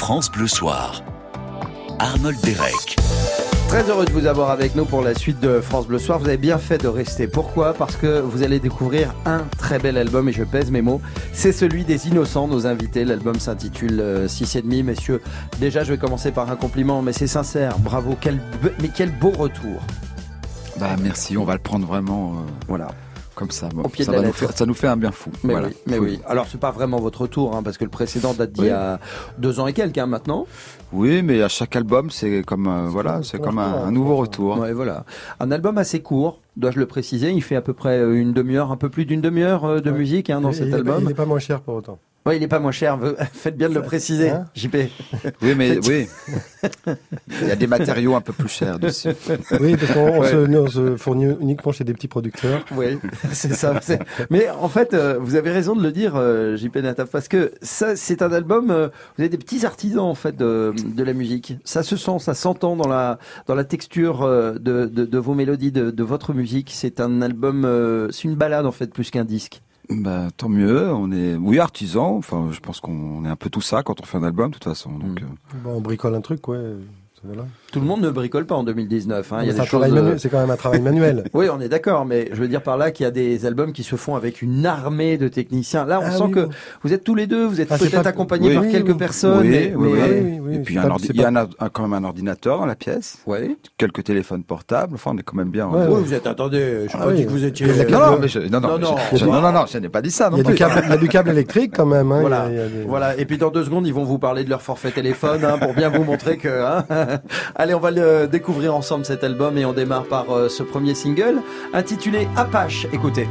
France Bleu Soir. Arnold Derek. Très heureux de vous avoir avec nous pour la suite de France Bleu Soir. Vous avez bien fait de rester. Pourquoi ? Parce que vous allez découvrir un très bel album, et je pèse mes mots. C'est celui des Innocents, nos invités. L'album s'intitule 6,5. Messieurs, déjà je vais commencer par un compliment, mais c'est sincère. Bravo, mais quel beau retour. Merci, on va le prendre vraiment voilà. Comme ça. Au pied de la lettre. Ça nous fait un bien fou. Mais voilà. Oui. Alors c'est pas vraiment votre retour, parce que le précédent date d'il y a 2 ans et quelques maintenant. Oui, mais à chaque album, c'est comme un nouveau retour. Ouais, voilà. Un album assez court, dois-je le préciser. Il fait à peu près une demi-heure, un peu plus d'une demi-heure de musique dans cet album. Il n'est pas moins cher pour autant. Oui, il n'est pas moins cher. Faites bien de le préciser, JP. Oui, mais oui. Il y a des matériaux un peu plus chers dessus. Oui, parce qu'on se fournit uniquement chez des petits producteurs. Oui, c'est ça. Mais en fait, vous avez raison de le dire, JP Nataf, parce que ça, c'est un album. Vous avez des petits artisans en fait de la musique. Ça se sent, ça s'entend dans la texture de vos mélodies, de votre musique. C'est un album, c'est une balade en fait plus qu'un disque. Tant mieux, on est artisans, enfin je pense qu'on est un peu tout ça quand on fait un album de toute façon. Donc, on bricole un truc, ouais. Voilà. Tout le monde ne bricole pas en 2019. Il y a des choses... C'est quand même un travail manuel. Oui, on est d'accord, mais je veux dire par là qu'il y a des albums qui se font avec une armée de techniciens. Là, on sent que vous êtes tous les deux, vous êtes peut-être accompagnés par quelques personnes. Oui. Et puis il y a quand même un ordinateur dans la pièce. Oui. Quelques téléphones portables. Enfin, on est quand même bien. Oui, vous êtes. Attendez, je n'ai pas dit que vous étiez. Non, je n'ai pas dit ça. Il y a du câble électrique quand même. Voilà. Et puis dans 2 secondes, ils vont vous parler de leur forfait téléphone pour bien vous montrer que. Allez, on va le découvrir ensemble cet album et on démarre par ce premier single intitulé Apache. Écoutez.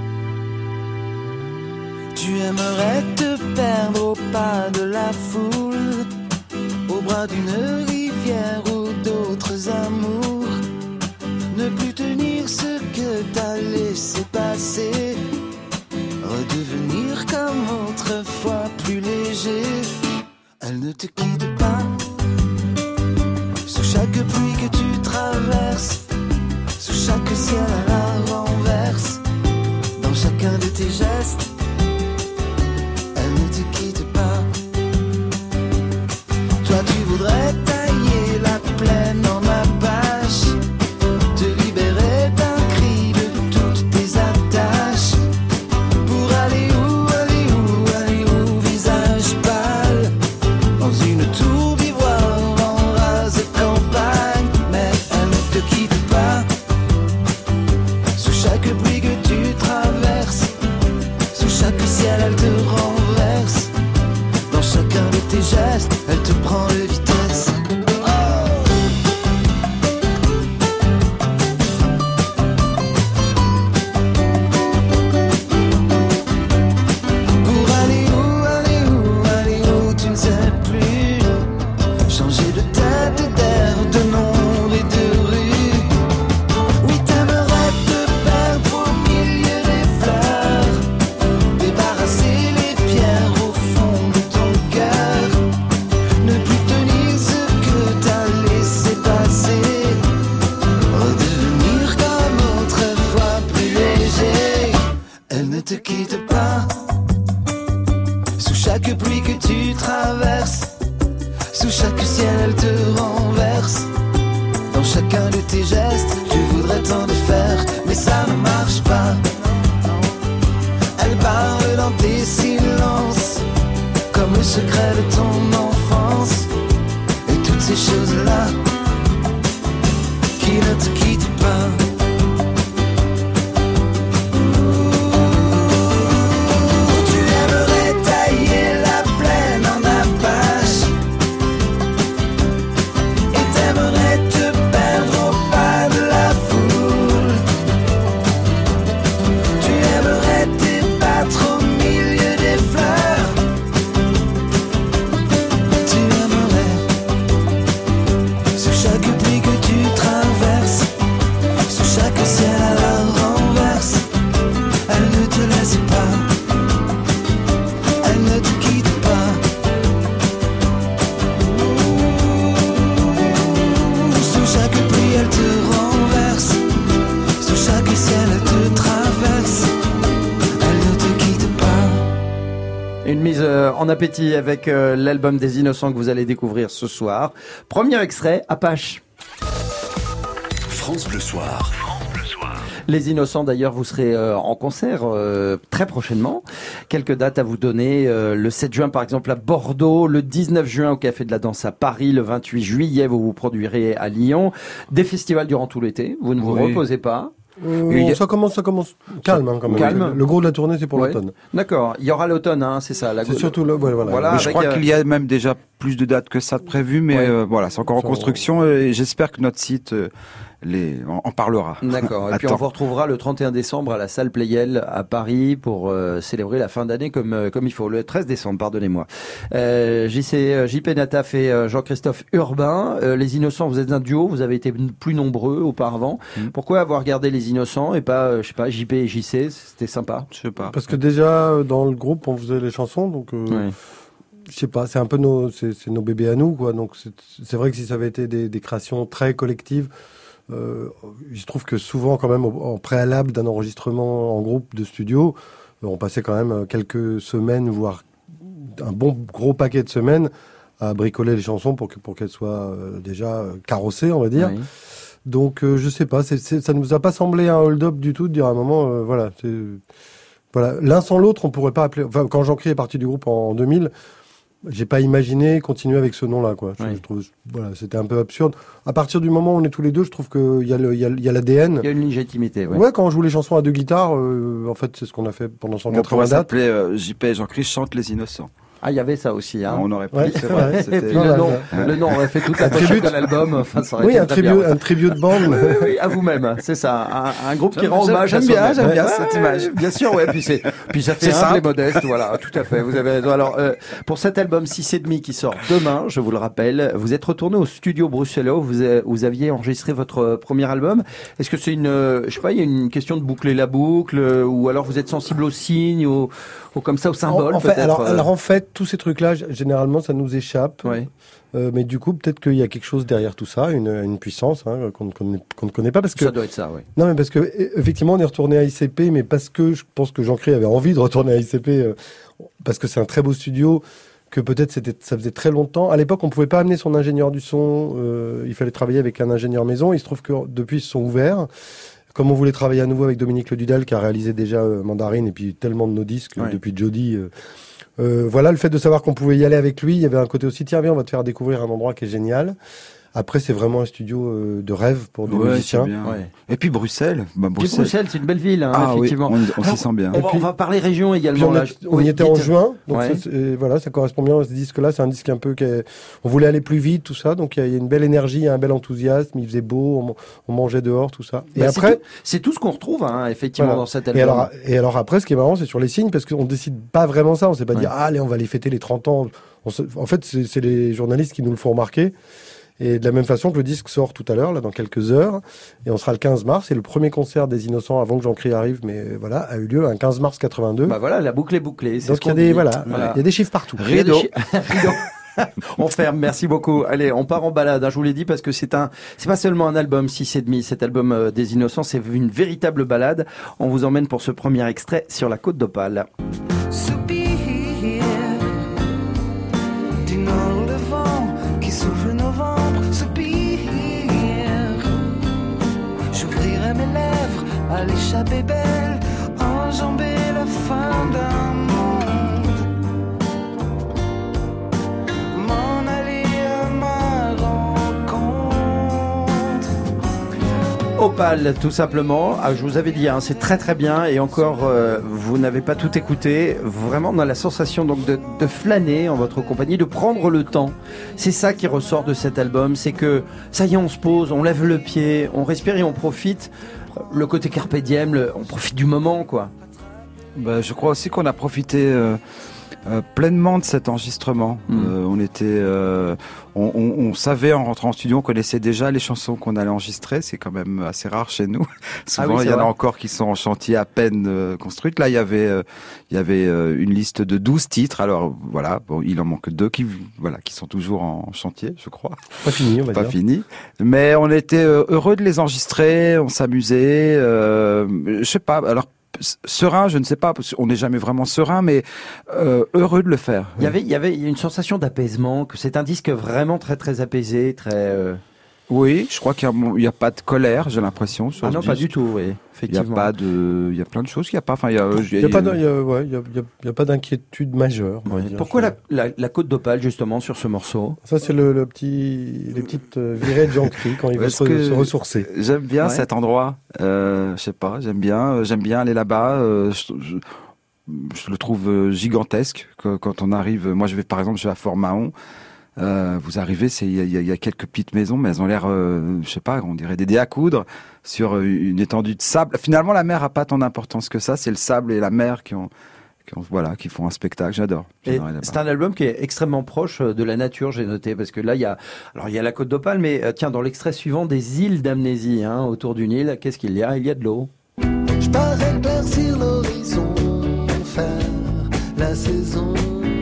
Tu aimerais te perdre au pas de la foule, au bras d'une rivière ou d'autres amours, ne plus tenir ce que t'as laissé passer, redevenir comme autrefois plus léger. Elle ne te quitte pas. Sous chaque pluie que tu traverses, sous chaque ciel à la renverse, dans chacun de tes gestes, elle ne te quitte pas. Toi tu voudrais tailler la plaine en apache, te libérer d'un cri de toutes tes attaches, pour aller où, visage pâle, dans une tour d'ivoire en rase campagne, mais elle ne te quitte pas. Sous chaque pluie que tu traverses, sous chaque ciel elle te renverse, dans chacun de tes gestes elle te prend de vitesse. Pour aller où, tu ne sais plus, changer de tête, d'air, de nom et de rue. Oui, t'aimerais te perdre au milieu des fleurs, débarrasser les pierres au fond de ton cœur, ne plus tenir ce que t'as laissé passer, redevenir comme autrefois plus léger. Elle ne te quitte pas. Sous chaque pluie que tu traverses, sous chaque ciel elle te renverse, dans chacun de tes gestes tu voudrais tant de faire, mais ça ne marche pas. Elle parle dans tes silences, comme le secret de ton enfance, et toutes ces choses-là qui ne te quittent pas. Tu aimerais tailler la plaine en apache, et t'aimerais te perdre au pas de la foule. Tu aimerais t'ébattre au milieu des fleurs. Tu aimerais en appétit avec l'album des Innocents que vous allez découvrir ce soir. Premier extrait, Apache. France Bleu Soir. Les Innocents, d'ailleurs, vous serez en concert très prochainement. Quelques dates à vous donner. Le 7 juin, par exemple, à Bordeaux. Le 19 juin, au Café de la Danse à Paris. Le 28 juillet, vous vous produirez à Lyon. Des festivals durant tout l'été. Vous ne vous reposez pas. Ça commence calme quand même. Calme. Le gros de la tournée, c'est pour l'automne. D'accord. Il y aura l'automne, c'est ça. C'est surtout voilà. Mais je crois qu'il y a même déjà plus de dates que ça de prévues, mais voilà, c'est encore en construction et j'espère que notre site en parlera. D'accord. Et puis on vous retrouvera le 31 décembre à la salle Playel à Paris pour célébrer la fin d'année comme il faut. Le 13 décembre, pardonnez-moi. JP Nataf et Jean-Christophe Urbain. Les Innocents, vous êtes un duo, vous avez été plus nombreux auparavant. Pourquoi avoir gardé les Innocents et pas, JP et JC? C'était sympa. Je sais pas. Parce que déjà, dans le groupe, on faisait les chansons, donc... Je sais pas, c'est un peu c'est nos bébés à nous, quoi. Donc c'est vrai que si ça avait été des créations très collectives, il se trouve que souvent, quand même, en préalable d'un enregistrement en groupe de studio, on passait quand même quelques semaines, voire un bon gros paquet de semaines, à bricoler les chansons pour qu'elles soient déjà carrossées, on va dire. Oui. Donc je sais pas, ça ne nous a pas semblé un hold-up du tout de dire à un moment, voilà, l'un sans l'autre, on pourrait pas appeler. Enfin, quand Jean-Cri est parti du groupe en 2000. J'ai pas imaginé continuer avec ce nom-là, quoi. Je trouve, voilà, c'était un peu absurde. À partir du moment où on est tous les deux, je trouve qu'il y a l'ADN. Il y a une légitimité, ouais. Quand on joue les chansons à deux guitares, en fait, c'est ce qu'on a fait pendant 180 dates. On s'appelait JP et Jean-Christ chantent les Innocents. Ah, il y avait ça aussi, On aurait pu. C'est vrai. Et puis le nom aurait fait toute la pochette de l'album. Enfin, ça aurait été un tribut de bande. Oui, à vous-même, c'est ça. Un groupe qui rend hommage à soi-même. J'aime bien cette image. Bien sûr, ouais. Puis ça fait humble et modeste, voilà. Tout à fait. Vous avez raison. Alors, pour cet album 6,5 qui sort demain, je vous le rappelle, vous êtes retourné au studio bruxellois. Vous aviez enregistré votre premier album. Est-ce que c'est il y a une question de boucler la boucle, ou alors vous êtes sensible aux signes, ou comme ça, aux symboles, peut-être. Alors en fait, tous ces trucs-là, généralement, ça nous échappe. Ouais. Mais du coup, peut-être qu'il y a quelque chose derrière tout ça, une puissance qu'on ne connaît pas. Parce que, ça doit être ça, oui. Non, mais parce que effectivement, on est retourné à ICP, mais parce que je pense que Jean-Cri avait envie de retourner à ICP, parce que c'est un très beau studio, que peut-être ça faisait très longtemps. À l'époque, on pouvait pas amener son ingénieur du son. Il fallait travailler avec un ingénieur maison. Il se trouve que depuis, ils se sont ouverts. Comme on voulait travailler à nouveau avec Dominique Ledudal, qui a réalisé déjà Mandarine et puis tellement de nos disques depuis Jody. Voilà, le fait de savoir qu'on pouvait y aller avec lui, il y avait un côté aussi, tiens, viens, on va te faire découvrir un endroit qui est génial. Après, c'est vraiment un studio de rêve pour des musiciens. Et puis Bruxelles. Bruxelles, c'est une belle ville, effectivement. Oui, on s'y sent bien. On va parler région également. On y était en juin, donc voilà, ça correspond bien à ce disque-là. C'est un disque un peu on voulait aller plus vite, tout ça. Donc il y a une belle énergie, il y a un bel enthousiasme. Il faisait beau, on mangeait dehors, tout ça. Et après, c'est tout ce qu'on retrouve, effectivement, dans cet album. Et alors après, ce qui est marrant, c'est sur les signes, parce qu'on décide pas vraiment ça. On s'est pas dit, allez, on va aller fêter les 30 ans. En fait, c'est les journalistes qui nous le font remarquer. Et de la même façon que le disque sort tout à l'heure, là, dans quelques heures, et on sera le 15 mars, et le premier concert des Innocents avant que Jean-Cri arrive, mais voilà, a eu lieu un 15 mars 82. Bah voilà, la boucle est bouclée. Donc il y a il y a des chiffres partout. Rideau. On ferme, merci beaucoup. Allez, on part en balade, je vous l'ai dit, parce que c'est pas seulement un album 6,5, cet album des Innocents, c'est une véritable balade. On vous emmène pour ce premier extrait sur la côte d'Opale. Souffle novembre, soupir. J'ouvrirai mes lèvres à l'échappée belle, enjamber la fin d'un monde, m'en aller à ma rencontre. Opale, tout simplement. Je vous avais dit, c'est très très bien, et encore, vous n'avez pas tout écouté. Vraiment, on a la sensation donc de flâner en votre compagnie, de prendre le temps. C'est ça qui ressort de cet album, c'est que ça y est, on se pose, on lève le pied, on respire et on profite. Le côté carpe diem, on profite du moment, quoi. Je crois aussi qu'on a profité pleinement de cet enregistrement. On savait en rentrant en studio, on connaissait déjà les chansons qu'on allait enregistrer. C'est quand même assez rare chez nous. Souvent, il y en a encore qui sont en chantier à peine construites. Là, il y avait une liste de 12 titres. Alors voilà, il en manque 2 qui sont toujours en chantier, je crois. Pas fini, on va dire. Pas fini. Mais on était heureux de les enregistrer. On s'amusait. Je sais pas. Alors serein, je ne sais pas, parce qu'on n'est jamais vraiment serein, mais heureux de le faire. Il y avait une sensation d'apaisement, que c'est un disque vraiment très très apaisé, très... Oui, je crois qu'il n'y a pas de colère, j'ai l'impression. Sur Ah ce non, pas disque. du tout, oui, effectivement. Il y a plein de choses qu'il n'y a pas. Enfin, il y a pas d'inquiétude majeure. on va dire. Pourquoi la côte d'opale, justement, sur ce morceau? Ça, c'est les petites virées de Jean-Cri quand il veut se ressourcer. J'aime bien Ouais. cet endroit. Je sais pas, j'aime bien aller là-bas. Je le trouve gigantesque quand on arrive. Moi, par exemple, je vais à Fort-Mahon. Vous arrivez, il y a quelques petites maisons, mais elles ont l'air, je sais pas, on dirait des dés à coudre sur une étendue de sable. Finalement, la mer a pas tant d'importance que ça. C'est le sable et la mer qui font un spectacle. J'adore. C'est un album qui est extrêmement proche de la nature, j'ai noté, parce que là, il y a la côte d'opale, mais tiens, dans l'extrait suivant, des îles d'amnésie, autour d'une île, qu'est-ce qu'il y a? Il y a de l'eau. Je pars éclaircir l'horizon, faire la saison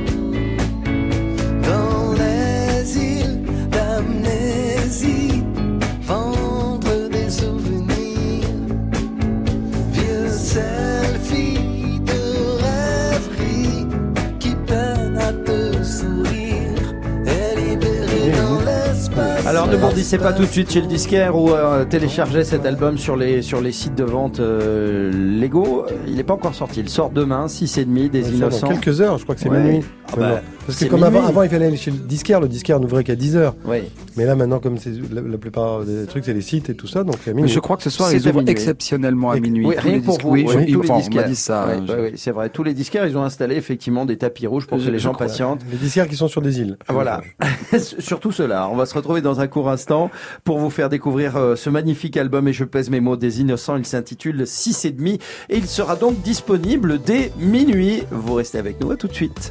dans les îles d'amnésie, vendre des souvenirs, vieux selfies de rêverie qui peinent à te sourire et libérer dans l'espace. Alors ne bondissez pas tout de suite chez le disquaire ou téléchargez cet album sur les sites de vente légaux. Il n'est pas encore sorti. Il sort demain, 6h30, des Innocents. Dans quelques heures, je crois que c'est Ouais. minuit. Ah bah, Parce que c'est comme minuit. avant, il fallait aller chez le disquaire n'ouvrait qu'à 10h. Oui. Mais là, maintenant, comme c'est la plupart des trucs, c'est les sites et tout ça, donc à Mais minuit. je crois que ce soir, C'est ils de ouvrent minuit. exceptionnellement à minuit. Oui, Tous rien les que pour disques- vous. Oui, oui, je- tous les on m'a disquaires. dit ça. Oui, c'est vrai. Tous les disquaires, ils ont installé effectivement des tapis rouges pour que les gens patientent. Les disquaires qui sont sur des îles. Voilà, surtout cela. On va se retrouver dans un court instant pour vous faire découvrir ce magnifique album, et je pèse mes mots, des Innocents. Il s'intitule 6h30 et il sera donc disponible dès minuit. Vous restez avec nous, à tout de suite.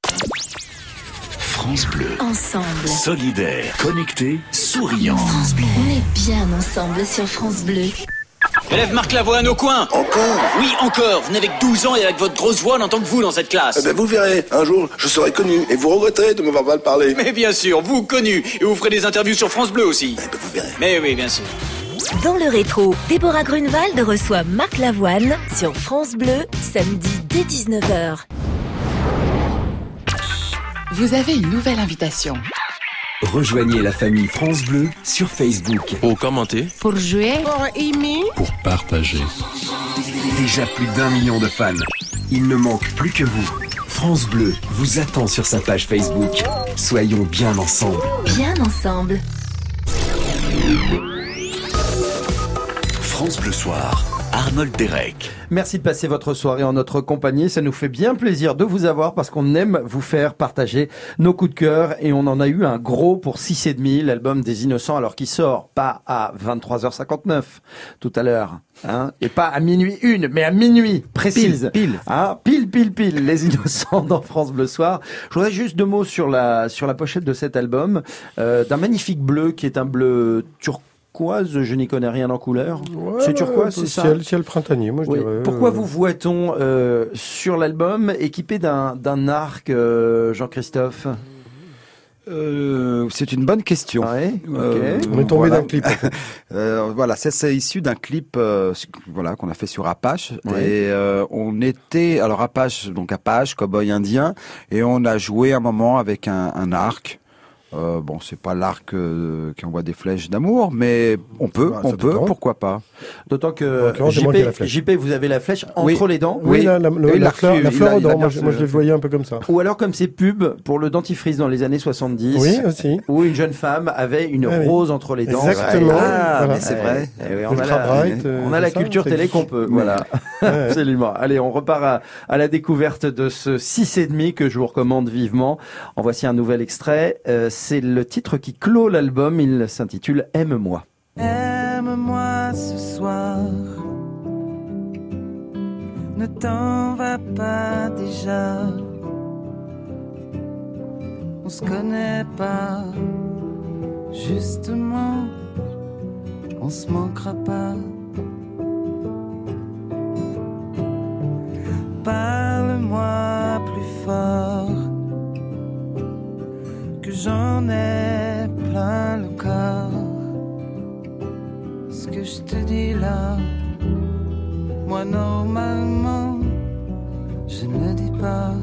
France Bleu. Ensemble. Solidaire, connecté, souriant. France Bleu. On est bien ensemble sur France Bleu. Élève Marc Lavoine au coin. Encore? Oui, encore. Vous n'avez que 12 ans et avec votre grosse voix, on n'entend que vous dans cette classe. Eh ben vous verrez, un jour, je serai connu et vous regretterez de m'avoir mal parlé. Mais bien sûr, vous connu. Et vous ferez des interviews sur France Bleu aussi. Eh ben vous verrez. Mais oui, bien sûr. Dans le rétro, Déborah Grunewald reçoit Marc Lavoine sur France Bleu, samedi dès 19h. Vous avez une nouvelle invitation. Rejoignez la famille France Bleu sur Facebook. Pour commenter, Pour jouer, Pour aimer, pour partager. Déjà plus d'1 million de fans. Il ne manque plus que vous. France Bleu vous attend sur sa page Facebook. Soyons bien ensemble. Bien ensemble. France Bleu Soir. Arnold Derek. Merci de passer votre soirée en notre compagnie. Ça nous fait bien plaisir de vous avoir parce qu'on aime vous faire partager nos coups de cœur, et on en a eu un gros pour 6h30, l'album des Innocents, alors qui sort pas à 23h59 tout à l'heure, et pas à minuit 1, mais à minuit précise. Pile. Pile, les Innocents dans France Bleu Soir. Je voudrais juste 2 mots sur la pochette de cet album, d'un magnifique bleu qui est un bleu turquoise. Je n'y connais rien en couleur. C'est turquoise, c'est ça? Ciel printanier, moi je Oui. dirais. Pourquoi vous voit-on sur l'album équipé d'un arc, Jean-Christophe? C'est une bonne question. Ouais, ok. On est tombé Voilà. d'un clip. En fait. Voilà, c'est issu d'un clip qu'on a fait sur Apache. Ouais. Et on était, alors Apache, cowboy indien, et on a joué un moment avec un arc. Bon, c'est pas l'arc qui envoie des flèches d'amour, mais on peut, Ah, ça dépend. pourquoi pas. D'autant En que l'occurrence, c'est moi qui ai la flèche. JP, vous avez la flèche entre Oui. les dents. Oui, la fleur, il au a dent, bien moi je le voyais un peu comme ça. Ou alors comme ces pubs pour le dentifrice dans les années 70. Oui, aussi. Où une jeune femme avait une Ah oui. rose entre les dents. Exactement. Ah, Voilà. mais c'est vrai. Eh oui, Ultra Bright, on a la c'est ça, culture ça télé existe. qu'on peut. Voilà. Ouais. Absolument. Allez, on repart à la découverte de ce 6h30 que je vous recommande vivement. En voici un nouvel extrait. C'est le titre qui clôt l'album. Il s'intitule Aime-moi. Aime-moi ce soir. Ne t'en va pas déjà. On se connaît pas. Justement, on se manquera pas. Parle-moi plus fort, que j'en ai plein le corps. Ce que je te dis là, Moi normalement, je ne dis pas.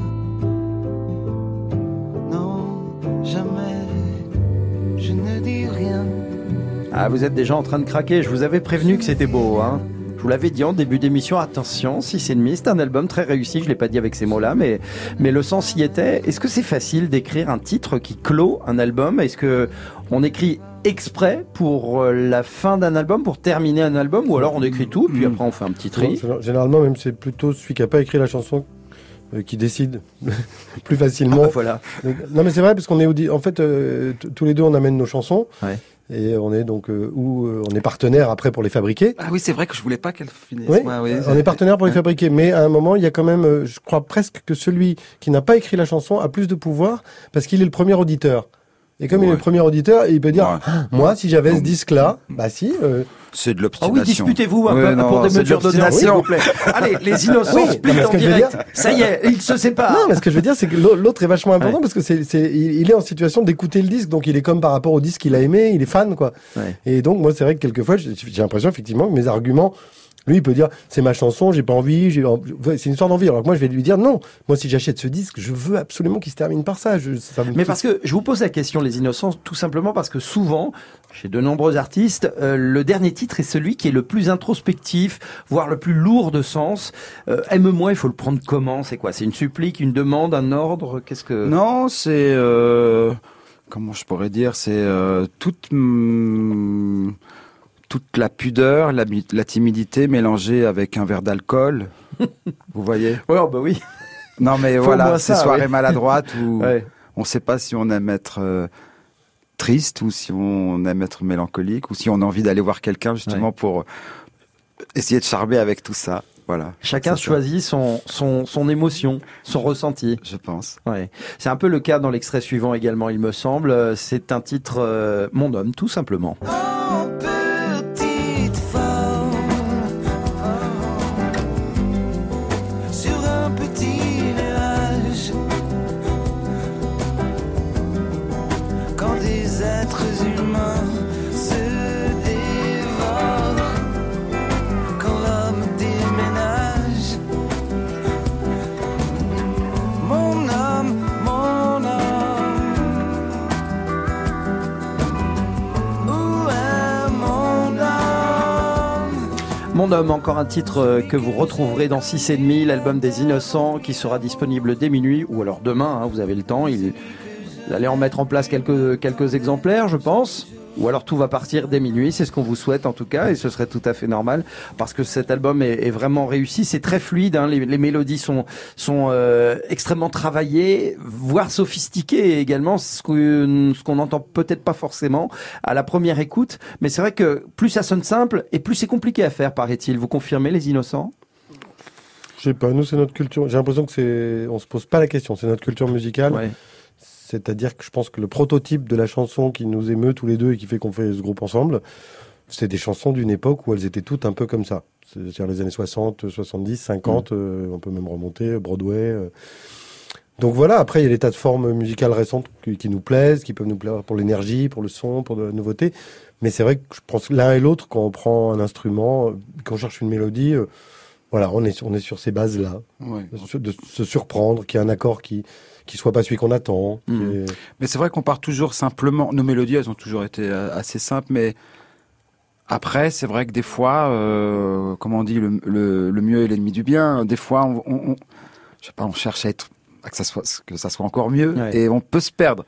Non, jamais, je ne dis rien. Ah, vous êtes déjà en train de craquer, je vous avais prévenu que c'était beau, hein. Je vous l'avais dit en début d'émission, attention, 6,5, c'est un album très réussi, je ne l'ai pas dit avec ces mots-là, mais le sens y était. Est-ce que c'est facile d'écrire un titre qui clôt un album ? Est-ce qu'on écrit exprès pour la fin d'un album, pour terminer un album, ou alors on écrit tout, puis après on fait un petit tri ? Généralement, même, c'est plutôt celui qui n'a pas écrit la chanson qui décide plus facilement. Ah, voilà. Non, mais c'est vrai, parce qu'on est en fait, tous les deux, on amène nos chansons. Ouais. Et on est donc on est partenaire après pour les fabriquer. Ah oui, c'est vrai que je voulais pas qu'elle finisse. Oui, oui, on est partenaire pour les fabriquer, mais à un moment, il y a quand même, je crois presque que celui qui n'a pas écrit la chanson a plus de pouvoir parce qu'il est le premier auditeur. Et comme il est le premier auditeur, il peut dire moi, si j'avais ce disque-là, bah si. C'est de Ah l'obstination. oui, disputez-vous un peu pour des mesures d'audience, s'il vous plaît. Allez, les innocents split en direct. Ça y est, ils se séparent. Non, mais ce que je veux dire, c'est que l'autre est vachement important parce que il est en situation d'écouter le disque, donc il est comme par rapport au disque qu'il a aimé, il est fan, quoi. Ouais. Et donc, moi, c'est vrai que quelquefois, j'ai l'impression, effectivement, que mes arguments, lui, il peut dire, c'est ma chanson, j'ai pas envie, c'est une histoire d'envie. Alors que moi, je vais lui dire, non, moi, si j'achète ce disque, je veux absolument qu'il se termine par ça. Mais parce que je vous pose la question, les innocents, tout simplement parce que souvent, chez de nombreux artistes, le dernier titre est celui qui est le plus introspectif, voire le plus lourd de sens. Aime-moi, il faut le prendre comment ? C'est quoi ? C'est une supplique, une demande, un ordre ? Qu'est-ce que... Non, c'est... comment je pourrais dire ? C'est toute la pudeur, la timidité mélangée avec un verre d'alcool. Vous voyez ? Oh, bah oui. Non, mais voilà, ces soirées maladroites où on ne sait pas si on aime être triste ou si on aime être mélancolique ou si on a envie d'aller voir quelqu'un justement pour essayer de charmer avec tout ça. Voilà. Chacun choisit son émotion, son ressenti. Je pense. Ouais. C'est un peu le cas dans l'extrait suivant également, il me semble. C'est un titre Mon homme, tout simplement. Mon homme, encore un titre que vous retrouverez dans 6,5, l'album des Innocents, qui sera disponible dès minuit, ou alors demain, hein, vous avez le temps. Vous allez en mettre en place quelques exemplaires, je pense. Ou alors tout va partir dès minuit, c'est ce qu'on vous souhaite en tout cas, et ce serait tout à fait normal, parce que cet album est vraiment réussi, c'est très fluide, hein, les mélodies sont extrêmement travaillées, voire sophistiquées également, ce qu'on n'entend peut-être pas forcément à la première écoute, mais c'est vrai que plus ça sonne simple, et plus c'est compliqué à faire, paraît-il. Vous confirmez, les Innocents ? Je sais pas, nous c'est notre culture, j'ai l'impression que on se pose pas la question, c'est notre culture musicale. Ouais. C'est-à-dire que je pense que le prototype de la chanson qui nous émeut tous les deux et qui fait qu'on fait ce groupe ensemble, c'est des chansons d'une époque où elles étaient toutes un peu comme ça. C'est-à-dire les années 60, 70, 50, on peut même remonter, Broadway. Donc voilà, après il y a des tas de formes musicales récentes qui nous plaisent, qui peuvent nous plaire pour l'énergie, pour le son, pour de la nouveauté. Mais c'est vrai que je pense que l'un et l'autre, quand on prend un instrument, quand on cherche une mélodie, voilà, on est sur ces bases-là. Ouais. De se surprendre, qu'il y a un accord qui soit pas celui qu'on attend. Mais c'est vrai qu'on part toujours simplement. Nos mélodies, elles ont toujours été assez simples, mais après, c'est vrai que des fois, comme on dit, le mieux est l'ennemi du bien. Des fois, je sais pas, on cherche que ça soit encore mieux, et on peut se perdre.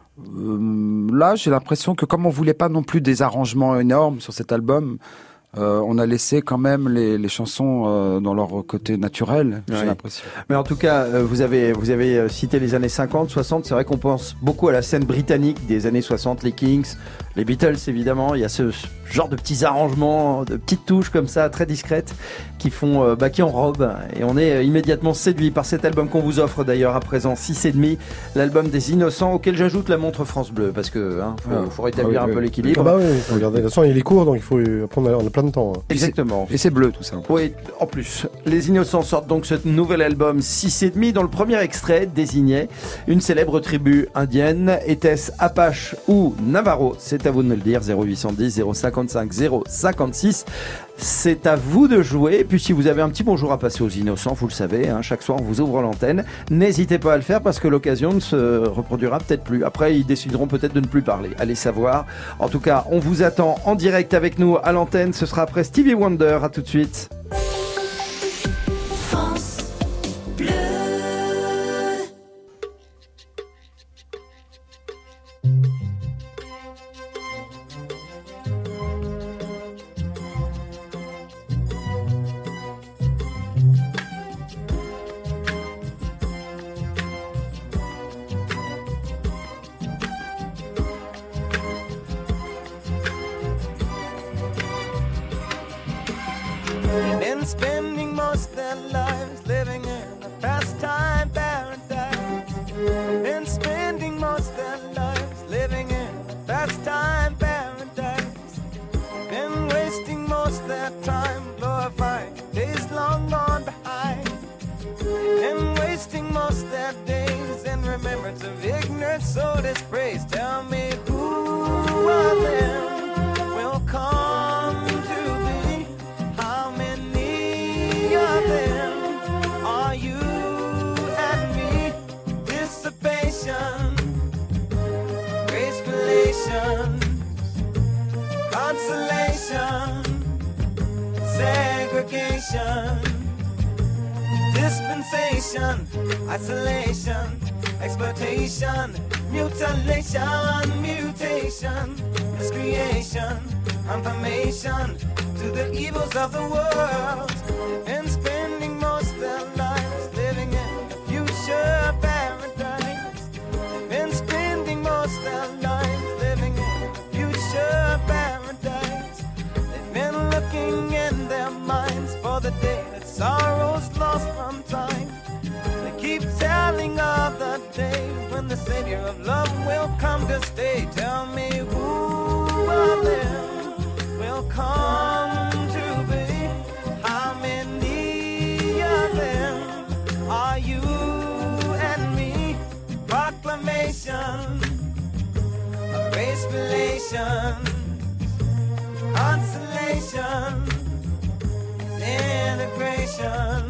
Là, j'ai l'impression que comme on voulait pas non plus des arrangements énormes sur cet album, on a laissé quand même les chansons dans leur côté naturel, j'ai l'impression. Mais en tout cas, vous avez cité les années 50, 60, c'est vrai qu'on pense beaucoup à la scène britannique des années 60, les Kings, les Beatles évidemment, il y a ce genre de petits arrangements, de petites touches comme ça, très discrètes, qui enrobent, et on est immédiatement séduit par cet album qu'on vous offre d'ailleurs à présent, 6,5, l'album des Innocents, auquel j'ajoute la montre France Bleu, parce que faut rétablir un peu l'équilibre. Ah bah oui, regardez, de toute façon il est court, donc il faut prendre, on a plein de temps. Hein. Exactement. Et c'est bleu tout ça. Oui, en plus. Les Innocents sortent donc ce nouvel album 6,5, dont le premier extrait désignait une célèbre tribu indienne. Était-ce Apache ou Navarro ? C'est à vous de me le dire, 0810 055 056. C'est à vous de jouer. Et puis si vous avez un petit bonjour à passer aux innocents, vous le savez, chaque soir on vous ouvre l'antenne. N'hésitez pas à le faire parce que l'occasion ne se reproduira peut-être plus. Après, ils décideront peut-être de ne plus parler. Allez savoir. En tout cas, on vous attend en direct avec nous à l'antenne. Ce sera après Stevie Wonder. À tout de suite. France Bleu. Been spending most their lives living in a pastime paradise. Been spending most their lives living in a pastime paradise. Been wasting most their time glorifying days long gone behind. Been wasting most their days in remembrance of ignorance, so dispraised. Tell me who of them will come to be? How many of them are you and me? Dissipation, grace, relation, consolation, segregation, dispensation, isolation, exploitation, mutilation, mutation, miscreation, confirmation to the evils of the world. And spending most their lives living in a future paradise. And spending most their lives living in a future paradise. They've been looking in their minds for the day that sorrow's lost from time. They keep telling of the day when the Savior of love will come to stay. Tell me who of them will come to be? How many of them are you and me? Proclamation of race relations, consolation, integration,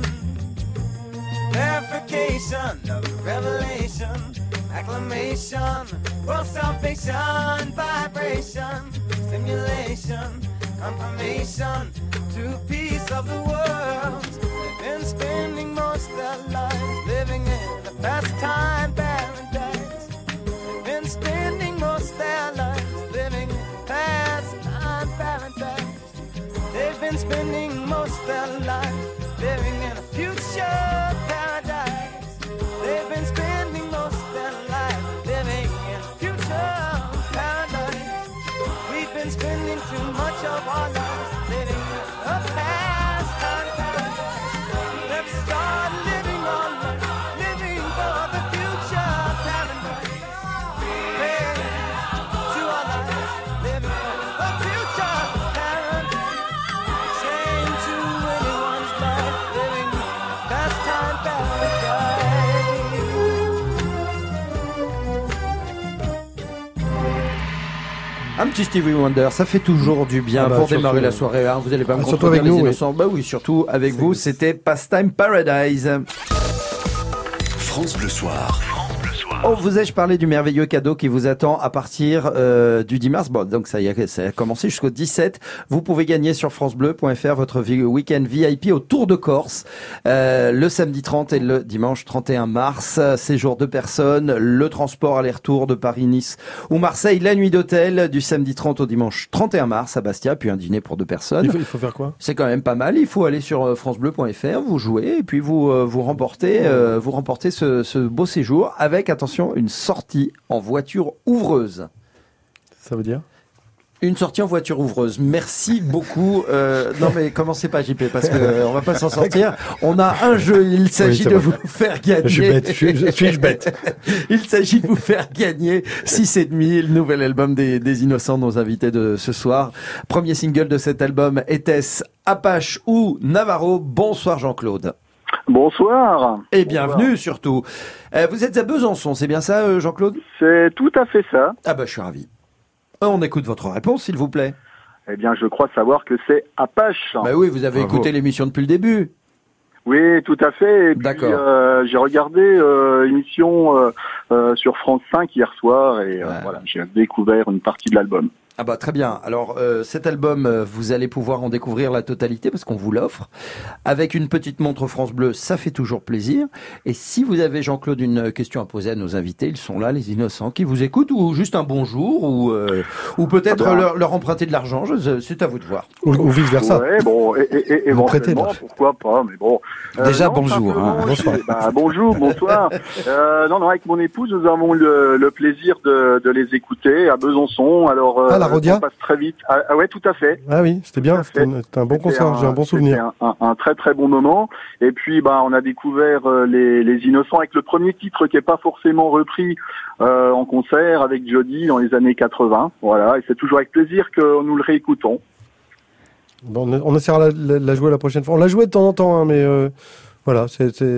verification of revelation, acclamation, world salvation, vibration, stimulation, confirmation to peace of the world. They've been spending most their lives living in a pastime paradise. They've been spending most their lives living in a pastime paradise. They've been spending most their lives living in a future paradise. They've been spending most their lives living in a future paradise. We've been spending too much of our lives living in a pastime paradise. Let's start living on life, living for the future paradise. Pray to our lives, living for the future paradise. Shame to anyone's life, living in a pastime paradise. Un petit Stevie Wonder, ça fait toujours du bien pour démarrer la soirée. Vous n'allez pas me surtout avec les nous, innocents. Bah oui, surtout avec vous. C'était Pastime Paradise. France Bleu Soir. Oh, vous ai-je parlé du merveilleux cadeau qui vous attend à partir du 10 mars. Bon, donc ça a commencé jusqu'au 17. Vous pouvez gagner sur francebleu.fr votre week-end VIP au Tour de Corse le samedi 30 et le dimanche 31 mars. Séjour de personnes, le transport aller-retour de Paris-Nice ou Marseille, la nuit d'hôtel du samedi 30 au dimanche 31 mars à Bastia, puis un dîner pour 2 personnes. Il faut faire quoi? C'est quand même pas mal. Il faut aller sur francebleu.fr, vous jouez et puis vous remportez ce beau séjour avec, attention, une sortie en voiture ouvreuse. Ça veut dire? Une sortie en voiture ouvreuse. Merci beaucoup. Non mais commencez pas JP parce que on va pas s'en sortir. On a un jeu. Il s'agit de vous faire gagner. Je suis bête. Suis-je bête? Il s'agit de vous faire gagner 6,5, le nouvel album des Innocents, nos invités de ce soir. Premier single de cet album, était-ce Apache ou Navarro? Bonsoir Jean-Claude. Bonsoir. Et bienvenue surtout. Vous êtes à Besançon, c'est bien ça Jean-Claude? C'est tout à fait ça. Ah bah je suis ravi. On écoute votre réponse s'il vous plaît. Eh bien, je crois savoir que c'est Apache. Bah oui, vous avez écouté l'émission depuis le début. Oui, tout à fait. Et puis, D'accord. j'ai regardé l'émission sur France 5 hier soir et voilà, j'ai découvert une partie de l'album. Ah bah très bien. Alors cet album, vous allez pouvoir en découvrir la totalité parce qu'on vous l'offre. Avec une petite montre France Bleu, ça fait toujours plaisir. Et si vous avez, Jean-Claude, une question à poser à nos invités, ils sont là, les innocents, qui vous écoutent, ou juste un bonjour, ou peut-être leur emprunter de l'argent, c'est à vous de voir. Ou vice-versa. Ouais, bon, éventuellement, pourquoi pas, mais bon. Déjà, non, bonjour. Bonsoir. Bonjour, bonsoir. Non, avec mon épouse, nous avons le plaisir de les écouter à Besançon. Alors, la Rodia. on passe très vite. Ah ouais, tout à fait. Ah oui, c'était bien. C'était un bon concert. J'ai un bon souvenir. C'était un très très bon moment. Et puis, on a découvert les Innocents avec le premier titre qui est pas forcément repris en concert avec Jody dans les années 80. Voilà, et c'est toujours avec plaisir que nous le réécoutons. Bon, on essaiera de la jouer la prochaine fois. On l'a joué de temps en temps, mais voilà,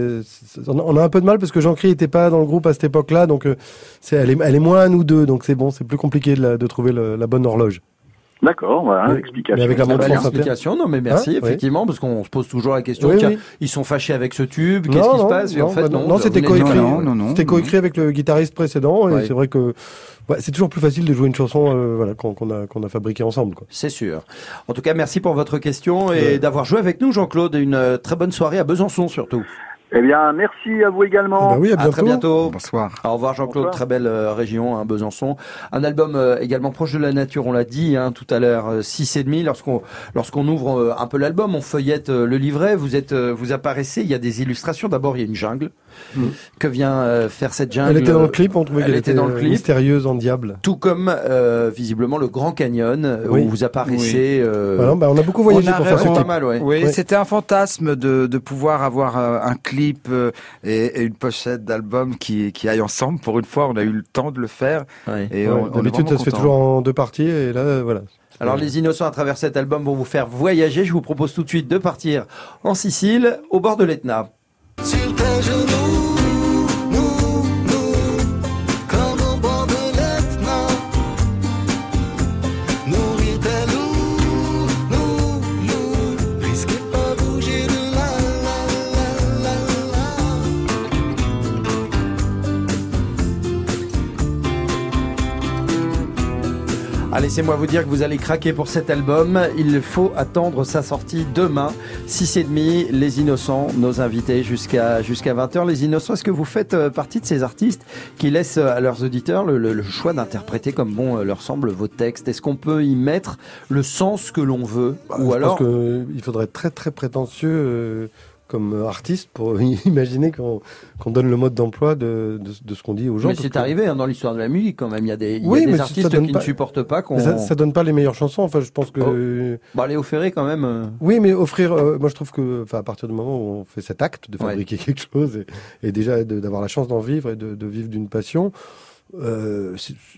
on a un peu de mal parce que Jean-Cri n'était pas dans le groupe à cette époque-là, donc elle est moins à nous deux, donc c'est bon, c'est plus compliqué de trouver la bonne horloge. D'accord, voilà, explication. Mais avec la montre France Inter. Explication, non mais merci, effectivement, parce qu'on se pose toujours la question, ils sont fâchés avec ce tube, qu'est-ce qui se passe? Et en fait, non, c'était coécrit. C'était coécrit avec le guitariste précédent, et c'est vrai que c'est toujours plus facile de jouer une chanson qu'on a fabriquée ensemble, quoi. C'est sûr. En tout cas, merci pour votre question et d'avoir joué avec nous, Jean-Claude, et une très bonne soirée à Besançon surtout. Eh bien, merci à vous également. Oui, à très bientôt. Bonsoir. Au revoir Jean-Claude, très belle région, Besançon. Un album également proche de la nature, on l'a dit tout à l'heure, 6,5. Lorsqu'on ouvre un peu l'album, on feuillette le livret, vous apparaissez, il y a des illustrations. D'abord, il y a une jungle. Que vient faire cette jungle? Elle était dans le clip, on trouvait qu'elle était dans le clip. Mystérieuse en diable. Tout comme visiblement le Grand Canyon où vous apparaissez. Voilà, on a beaucoup voyagé pour faire ce clip. Pas mal, oui, c'était un fantasme de pouvoir avoir un clip et une pochette d'album qui aillent ensemble. Pour une fois, on a eu le temps de le faire. Et d'habitude, ça se fait toujours en deux parties, et là, voilà. Alors les Innocents à travers cet album vont vous faire voyager. Je vous propose tout de suite de partir en Sicile, au bord de l'Etna. Sur tes genoux, nous, comme au bord de l'Etna, nourrir tes loups, risquez pas bouger de là. Ah, laissez-moi vous dire que vous allez craquer pour cet album. Il faut attendre sa sortie demain, 6h30. Les Innocents, nos invités jusqu'à 20h. Les Innocents, est-ce que vous faites partie de ces artistes qui laissent à leurs auditeurs le choix d'interpréter comme bon leur semble vos textes? Est-ce qu'on peut y mettre le sens que l'on veut? Ou alors, je pense qu'il faudrait être très très prétentieux comme artiste pour imaginer qu'on donne le mode d'emploi de ce qu'on dit aux gens. Mais c'est arrivé dans l'histoire de la musique quand même. Il y a des artistes qui ne supportent pas qu'on... Ça donne pas les meilleures chansons. Enfin, je pense que... Léo Ferré quand même... Oui, mais offrir... moi, je trouve que à partir du moment où on fait cet acte de fabriquer quelque chose et déjà d'avoir la chance d'en vivre et de vivre d'une passion... on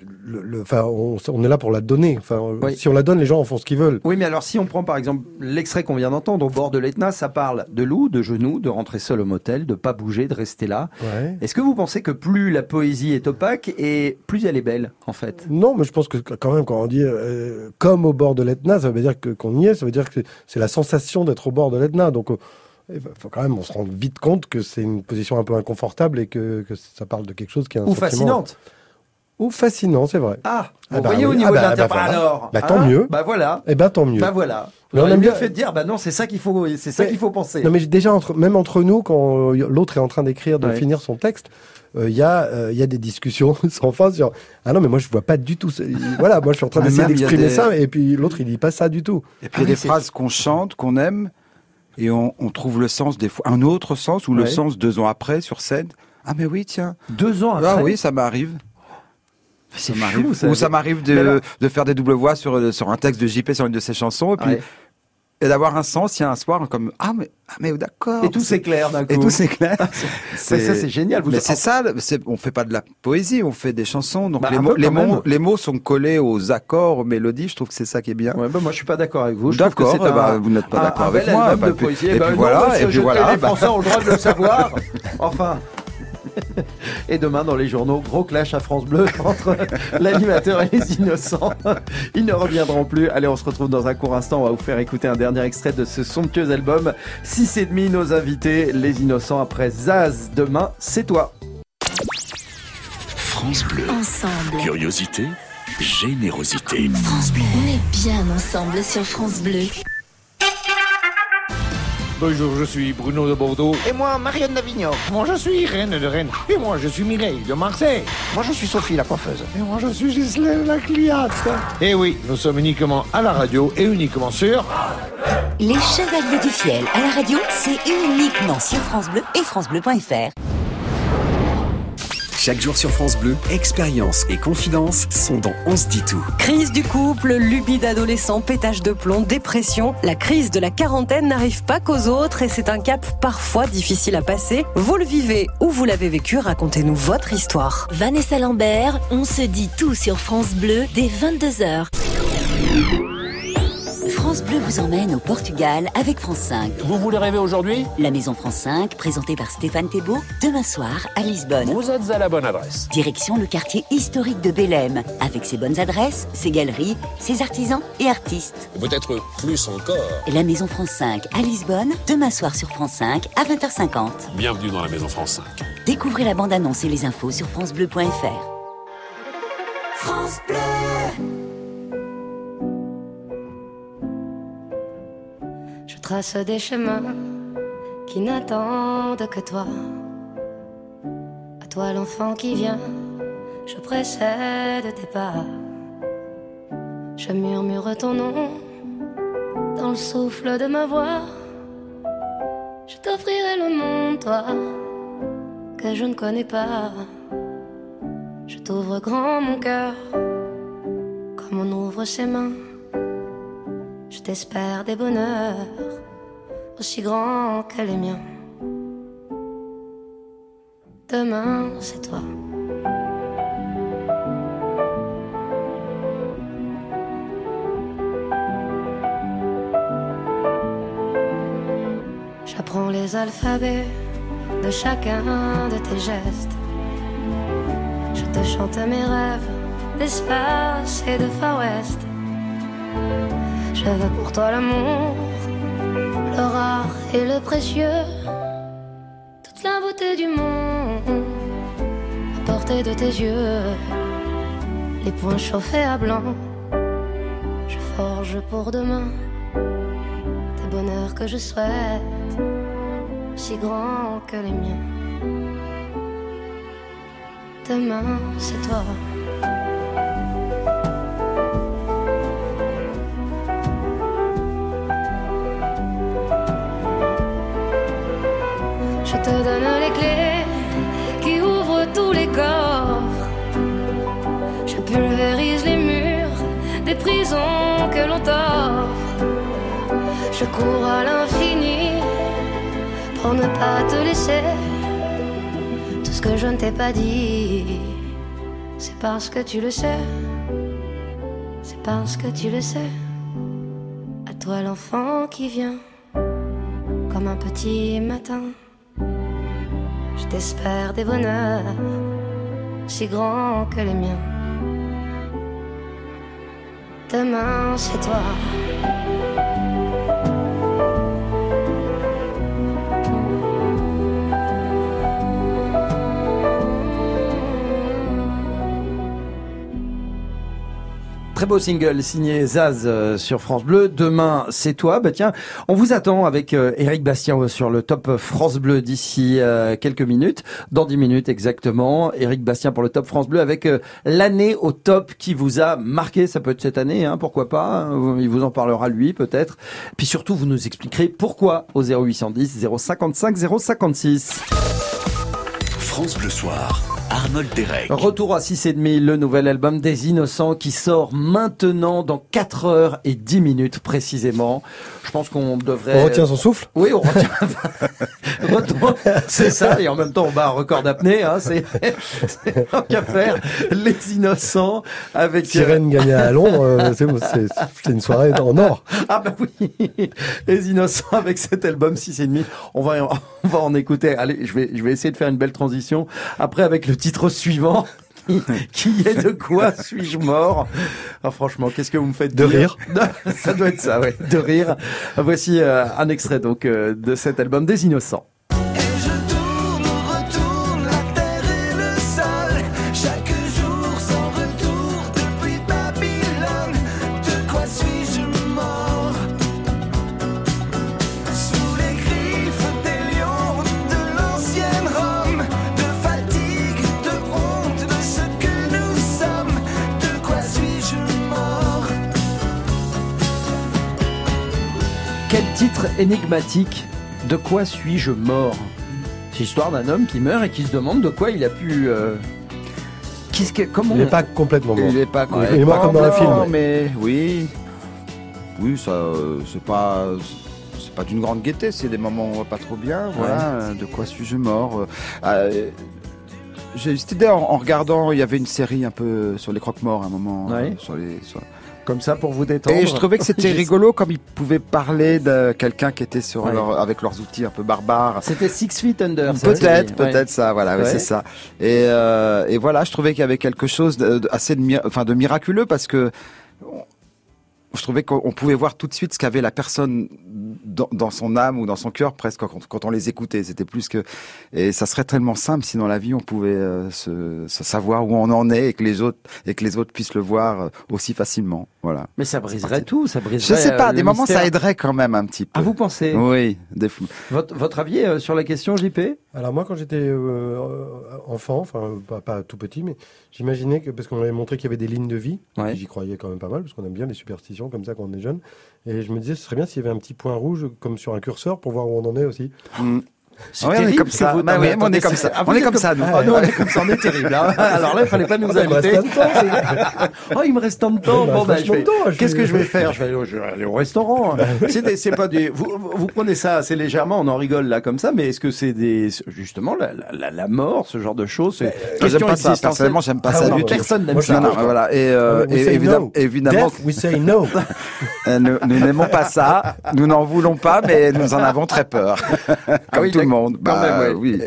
est là pour la donner. Si on la donne, les gens en font ce qu'ils veulent. Oui, mais alors si on prend par exemple l'extrait qu'on vient d'entendre, au bord de l'Etna, ça parle de loup, de genoux, de rentrer seul au motel, de pas bouger, de rester là. Ouais. Est-ce que vous pensez que plus la poésie est opaque et plus elle est belle, en fait? Non, mais je pense que quand même, quand on dit comme au bord de l'Etna, ça veut dire qu'on y est, ça veut dire que c'est la sensation d'être au bord de l'Etna. Donc il faut quand même, on se rend vite compte que c'est une position un peu inconfortable et que ça parle de quelque chose qui est un ou sentiment... fascinante. Ou fascinant, c'est vrai. Vous voyez au niveau de l'interprétation. Alors, tant mieux. Voilà. Tant mieux. Voilà. On a mieux fait de dire, non, c'est ça qu'il faut, qu'il faut penser. Non, mais déjà même entre nous, quand l'autre est en train d'écrire, de finir son texte, il y a des discussions sans fin sur non, mais moi je vois pas du tout. Voilà, moi je suis en train d'essayer d'exprimer ça, et puis l'autre il dit pas ça du tout. Et puis il y a des phrases qu'on chante, qu'on aime, et on trouve le sens des fois, un autre sens ou le sens 2 ans après sur scène. Ah mais oui, tiens. 2 ans après. Ah oui, ça m'arrive. C'est fou, ça. Ou ça m'arrive de faire des doubles voix sur un texte de JP sur une de ses chansons, et puis et d'avoir un sens. Il y a un soir comme mais d'accord. Et tout s'éclaire d'un coup. Et tout s'éclaire. Ça c'est génial. Mais c'est ça. On fait pas de la poésie, on fait des chansons. Donc les mots sont collés aux accords, aux mélodies. Je trouve que c'est ça qui est bien. Ouais, moi je suis pas d'accord avec vous. D'accord. Vous n'êtes pas d'accord avec moi. De poésie. Et puis voilà. Les Français ont le droit de le savoir. Enfin. Et demain, dans les journaux, gros clash à France Bleu entre l'animateur et les innocents. Ils ne reviendront plus. Allez, on se retrouve dans un court instant. On va vous faire écouter un dernier extrait de ce somptueux album. 6,5, nos invités, les innocents, après Zaz. Demain, c'est toi. France Bleu. Ensemble. Curiosité, générosité. France Bleu. On est bien ensemble sur France Bleu. Bonjour, je suis Bruno de Bordeaux. Et moi, Marianne d'Avignon. Moi, je suis Reine de Rennes. Et moi, je suis Mireille de Marseille. Moi, je suis Sophie, la coiffeuse. Et moi, je suis Ghislaine, la cliente. Et oui, nous sommes uniquement à la radio et uniquement sur... Les Chevaliers du Fiel à la radio, c'est uniquement sur France Bleu et francebleu.fr. Chaque jour sur France Bleu, expérience et confidence sont dans On se dit tout. Crise du couple, lubie d'adolescent, pétage de plomb, dépression. La crise de la quarantaine n'arrive pas qu'aux autres et c'est un cap parfois difficile à passer. Vous le vivez ou vous l'avez vécu, racontez-nous votre histoire. Vanessa Lambert, On se dit tout sur France Bleu dès 22h. France Bleu vous emmène au Portugal avec France 5. Vous voulez rêver aujourd'hui ? La Maison France 5, présentée par Stéphane Thébault, demain soir à Lisbonne. Vous êtes à la bonne adresse. Direction le quartier historique de Bélem, avec ses bonnes adresses, ses galeries, ses artisans et artistes. Peut-être plus encore. La Maison France 5 à Lisbonne, demain soir sur France 5 à 20h50. Bienvenue dans la Maison France 5. Découvrez la bande-annonce et les infos sur francebleu.fr. France Bleu. Je trace des chemins qui n'attendent que toi. À toi l'enfant qui vient, je précède tes pas. Je murmure ton nom dans le souffle de ma voix. Je t'offrirai le monde, toi, que je ne connais pas. Je t'ouvre grand mon cœur, comme on ouvre ses mains. Je t'espère des bonheurs aussi grands que les miens. Demain, c'est toi. J'apprends les alphabets de chacun de tes gestes. Je te chante mes rêves d'espace et de Far West. Je veux pour toi l'amour, le rare et le précieux, toute la beauté du monde à portée de tes yeux. Les poings chauffés à blanc, je forge pour demain des bonheurs que je souhaite, si grands que les miens. Demain, c'est toi. Je te donne les clés qui ouvrent tous les coffres. Je pulvérise les murs des prisons que l'on t'offre. Je cours à l'infini pour ne pas te laisser. Tout ce que je ne t'ai pas dit, c'est parce que tu le sais. C'est parce que tu le sais. À toi l'enfant qui vient comme un petit matin. Je t'espère des bonheurs si grands que les miens. Demain, c'est toi. Très beau single signé Zaz sur France Bleu. Demain, c'est toi. Bah tiens, on vous attend avec Éric Bastien sur le top France Bleu d'ici quelques minutes, dans 10 minutes exactement. Éric Bastien pour le top France Bleu avec l'année au top qui vous a marqué. Ça peut être cette année, hein, pourquoi pas. Il vous en parlera lui peut-être. Puis surtout, vous nous expliquerez pourquoi au 0810 055 056. France Bleu Soir. Arnold Derek. Retour à 6,5, le nouvel album des Innocents qui sort maintenant dans 4h10 précisément. Je pense qu'on devrait... On retient son souffle ? Oui, on retient. C'est ça, et en même temps on bat un record d'apnée, hein, c'est tant qu'à faire. Les Innocents avec... Sirène gagnée à Londres, c'est une soirée en or. Ah bah oui, les Innocents avec cet album 6,5. On va en écouter. Allez, je vais essayer de faire une belle transition. Après avec le titre suivant. Qui est de quoi suis-je mort? Ah, franchement, qu'est-ce que vous me faites de rire? Ça doit être ça, ouais, de rire. Voici un extrait donc de cet album des Innocents. Quel titre énigmatique. De quoi suis-je mort? C'est l'histoire d'un homme qui meurt et qui se demande de quoi il a pu... Comment il n'est pas complètement mort. Il n'est pas complètement il est mort comme dans le film. Mais oui, ça, c'est pas d'une grande gaieté. C'est des moments où on va pas trop bien. Voilà. De quoi suis-je mort? J'ai eu cette idée en regardant. Il y avait une série un peu sur les croque-morts à un moment. Comme ça pour vous détendre. Et je trouvais que c'était rigolo comme ils pouvaient parler de quelqu'un qui était sur avec leurs outils un peu barbares. C'était 6 Feet Under. Peut-être ça, voilà, c'est ça. Et voilà, je trouvais qu'il y avait quelque chose assez de miraculeux parce que je trouvais qu'on pouvait voir tout de suite ce qu'avait la personne dans son âme ou dans son cœur presque quand on les écoutait. C'était plus que... Et ça serait tellement simple si dans la vie on pouvait se savoir où on en est et que les autres puissent le voir aussi facilement. Voilà. Mais ça briserait tout, ça briserait... Je sais pas, des moments ça aiderait quand même un petit peu. Ah, vous pensez? Oui, des fous. Votre avis sur la question, JP? Alors moi, quand j'étais enfant, enfin pas tout petit, mais j'imaginais que, parce qu'on m'avait montré qu'il y avait des lignes de vie, j'y croyais quand même pas mal, parce qu'on aime bien les superstitions comme ça quand on est jeune, et je me disais ce serait bien s'il y avait un petit point rouge comme sur un curseur pour voir où on en est aussi. C'est on est comme ça. On est comme ça. On est comme ça, nous. Nous, on est comme ça, on est terrible. Hein. Alors là, il fallait pas nous inviter. Il me reste tant de temps. Bon, qu'est-ce que je vais faire? Je vais aller au restaurant. C'est pas des. Vous prenez ça assez légèrement, on en rigole là comme ça, mais est-ce que c'est justement la mort, ce genre de choses? J'aime pas ça. Personnellement, j'aime pas ça du tout. Personne n'aime ça. Voilà. Et évidemment, we say no. Nous n'aimons pas ça. Nous n'en voulons pas, mais nous en avons très peur. Comme tout le monde. Oui.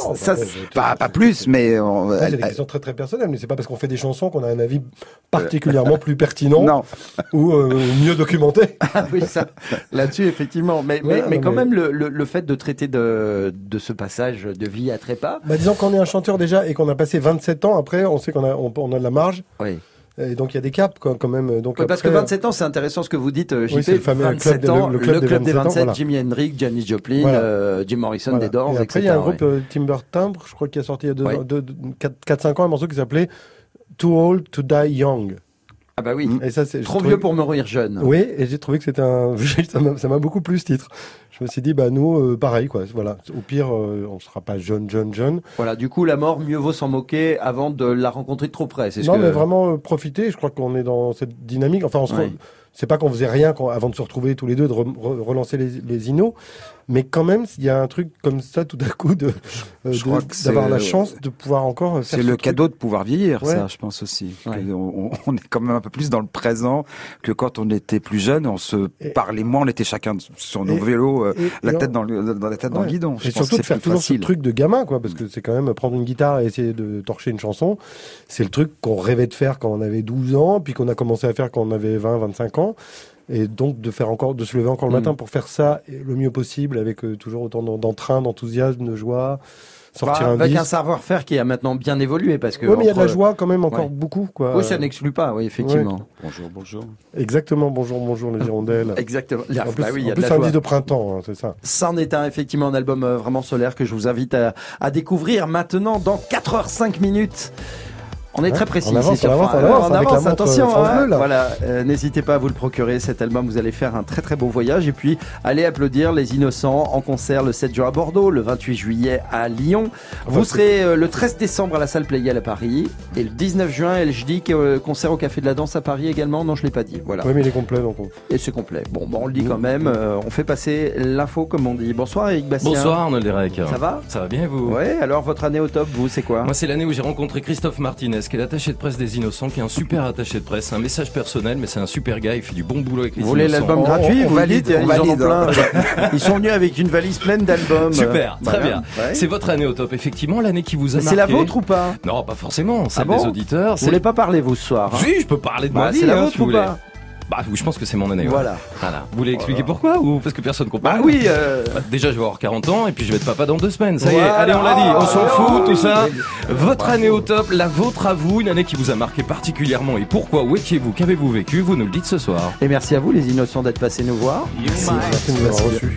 Pas plus, mais c'est des questions très très personnelles. Mais c'est pas parce qu'on fait des chansons qu'on a un avis particulièrement plus pertinent ou mieux documenté. Oui, ça. Là-dessus, effectivement. Mais quand même, le fait de traiter de ce passage de vie à trépas. Disons qu'on est un chanteur déjà et qu'on a passé 27 ans. Après, on sait qu'on a de la marge. Oui. Et donc il y a des caps quand même. Donc parce que 27 ans, c'est intéressant ce que vous dites, JP. Oui, c'est le fameux 27 ans, le club des 27, voilà. Jimi Hendrix, Janis Joplin, Jim Morrison, des Doors, et après, il y a un groupe Timber Timbre, je crois, qui a sorti il y a 4-5 ans un morceau qui s'appelait Too Old to Die Young. Ah bah oui, et ça, trop vieux pour mourir jeune. Oui, et j'ai trouvé que c'était ça m'a beaucoup plu ce titre. Je me suis dit, nous, pareil, quoi. Voilà. Au pire, on sera pas jeune. Voilà. Du coup, la mort, mieux vaut s'en moquer avant de la rencontrer de trop près. Mais vraiment profiter. Je crois qu'on est dans cette dynamique. Enfin, c'est pas qu'on faisait rien avant de se retrouver tous les deux, de relancer les inos. Mais quand même, il y a un truc comme ça, tout à coup, d'avoir la chance de pouvoir encore faire c'est le cadeau de pouvoir vieillir, ça, je pense aussi. On est quand même un peu plus dans le présent que quand on était plus jeune, on se parlait moins, on était chacun sur nos vélos, la tête dans le guidon. Et surtout de faire toujours ce truc de gamin, quoi, parce que c'est quand même prendre une guitare et essayer de torcher une chanson. C'est le truc qu'on rêvait de faire quand on avait 12 ans, puis qu'on a commencé à faire quand on avait 20, 25 ans. Et donc de se lever encore le matin pour faire ça le mieux possible, avec toujours autant d'entrain, d'enthousiasme, de joie, sortir un disque. Avec un savoir-faire qui a maintenant bien évolué, parce que. Oui, mais il y a de la joie quand même encore beaucoup, quoi. Oui, ça n'exclut pas, oui, effectivement. Bonjour. Exactement, bonjour les hirondelles. Exactement. En plus, c'est un disque de printemps, c'est ça. Ça en est effectivement un album vraiment solaire que je vous invite à découvrir maintenant dans 4h05 minutes. On est très précis ici sur France. On avance, attention. Voilà, n'hésitez pas à vous le procurer cet album. Vous allez faire un très très beau voyage et puis allez applaudir les Innocents en concert le 7 juin à Bordeaux, le 28 juillet à Lyon. Vous serez le 13 décembre à la salle Playel à Paris et le 19 juin LJD concert au Café de la Danse à Paris également. Non, je l'ai pas dit. Voilà. Oui, mais il est complet donc. Et c'est complet. Bon, on le dit quand même. On fait passer l'info comme on dit. Bonsoir Eric Bastien. Bonsoir Arnaud Lérec. Ça va? Ça va bien vous? Ouais. Alors votre année au top, vous, c'est quoi? Moi, c'est l'année où j'ai rencontré Christophe Martinez Lopez, qui est l'attaché de presse des Innocents, qui est un super attaché de presse. C'est un message personnel, mais c'est un super gars. Il fait du bon boulot avec les Innocents. Vous voulez l'album gratuit? Vous valide, on valide. Ils sont venus avec une valise pleine d'albums. Super, très voilà. bien. Ouais. C'est votre année au top, effectivement, l'année qui vous a marqué. C'est la vôtre ou pas? Non, pas forcément. Celle bon des auditeurs. Vous voulez pas parler vous ce soir? Si, je peux parler de ma vie. C'est la hein, vôtre si vous ou voulez. pas? Bah, je pense que c'est mon année. Voilà. Voilà. Vous voulez expliquer pourquoi ou parce que personne comprend? Bah oui. Bah, déjà, je vais avoir 40 ans et puis je vais être papa dans 2 semaines. Ça y est. Voilà. Allez, on l'a dit. On s'en fout, tout ça. Oui. Votre année au top, la vôtre à vous, une année qui vous a marqué particulièrement et pourquoi? Où étiez-vous? Qu'avez-vous vécu? Vous nous le dites ce soir. Et merci à vous les Innocents d'être passés nous voir. Merci de nous avoir reçus.